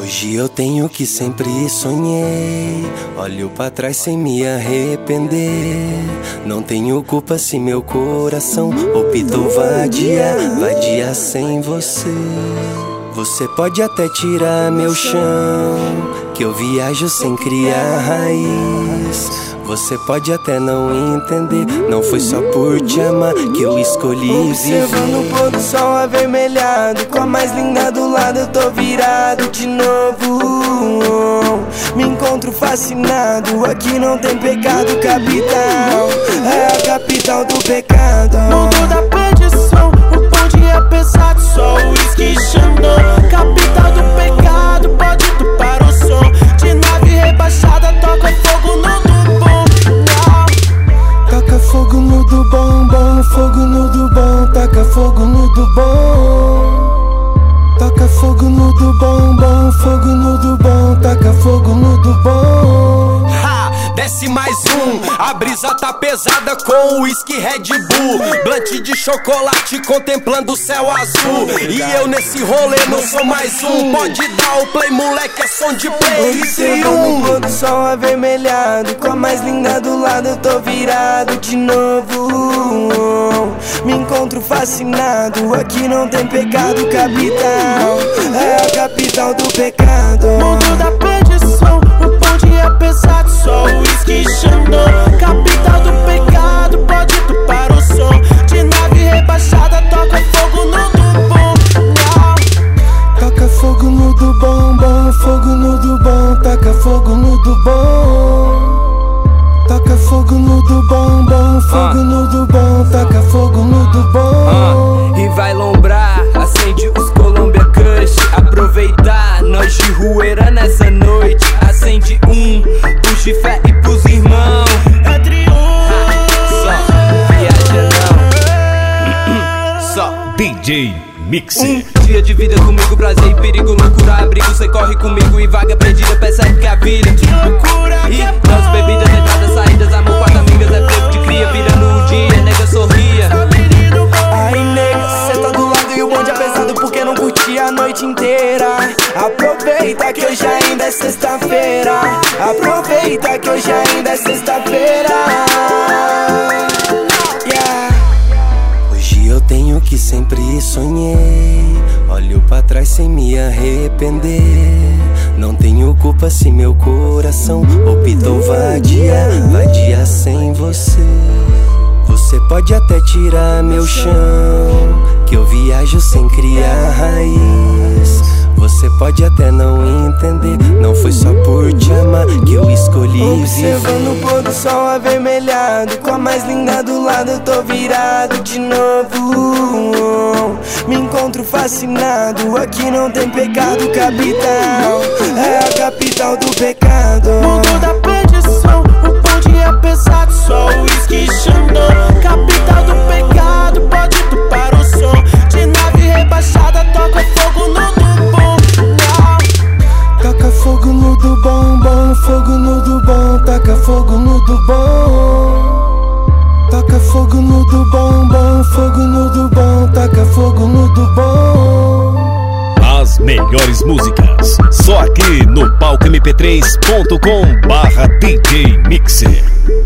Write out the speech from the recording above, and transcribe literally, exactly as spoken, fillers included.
Hoje eu tenho o que sempre sonhei. Olho pra trás sem me arrepender. Não tenho culpa se meu coração optou vadia, vadia sem você. Você pode até tirar meu chão, que eu viajo sem criar raiz. Você pode até não entender, não foi só por te amar que eu escolhi viver. Observando o pôr do sol avermelhado, com a mais linda do lado eu tô virado de novo. Me encontro fascinado, aqui não tem pecado capital. É a capital do pecado. Mundo da perdição, o bonde é pesado, só o uísque Xandão. Capital do pecado, pode tu para o som. De nave rebaixada, toca fogo no do bom. Taca fogo no do bom, bom, fogo no do bom. Taca fogo no do bom. Taca fogo no do bom, bom, fogo no do bom. Taca fogo no do bom. Ha! Desce mais um, a brisa tá pesada com o uísque Red Bull. Blunt de chocolate contemplando o céu azul. E eu nesse rolê não sou mais um. Pode dar o play, moleque, é som de play. Observando o pôr do sol avermelhado, com a mais linda do lado eu tô virado de novo. Me encontro fascinado, aqui não tem pecado capital. É a capital do pecado. Mundo da perdição, o bonde é pesado, só o uísque Xandão. Capital do pecado, pode tu para o som. De nave rebaixada, toca fogo no do bom. Taca fogo no do bom, bom, fogo no do bom. Taca fogo no do bom. Taca fogo no do bom, bom, fogo no do bom. Taca fogo no do bom. E vai lombrar, acende os Columbia Kush. Aproveitar, nós de rueira nessa noite. Acende um, puxa fé e pros irmãos. É triunfo. Só, viaja não. Só D J Mixer. Um dia de vida comigo, prazer e perigo, loucura, abrigo. Cê corre comigo e vaga perdida, percebe que a vida Que loucura e que é nas bebidas, entradas, saídas, amor com as amigas. É tempo de cria, virando um dia, nega sorria. Aí nega, cê tá do lado e o bonde é pesado porque não curti a noite inteira. Aproveita que hoje ainda é sexta-feira. Aproveita que hoje ainda é sexta-feira. Yeah. Hoje eu tenho o que sempre sonhei. Olho pra trás sem me arrepender. Não tenho culpa se meu coração optou vadia, vadia sem você. Você pode até tirar meu chão, que eu viajo sem criar raiz. Você pode até não entender, não foi só por te amar que eu escolhi Observando o viver. pôr do sol avermelhado, com a mais linda do lado eu tô virado de novo. Me encontro fascinado, aqui não tem pecado capital. É a capital do pecado. Mundo da perdição, o bonde é pesado, só o uísque Xandão. Capital do pecado, pode tu para o som. De nave rebaixada, toca fogo no do bom. Taca fogo no do bom, bom, fogo no do bom. Taca fogo no do bom. Taca fogo no do bom, bom, fogo no do bom. Taca fogo no do bom. As melhores músicas, só aqui no palco m p três ponto com barra D J Mixer.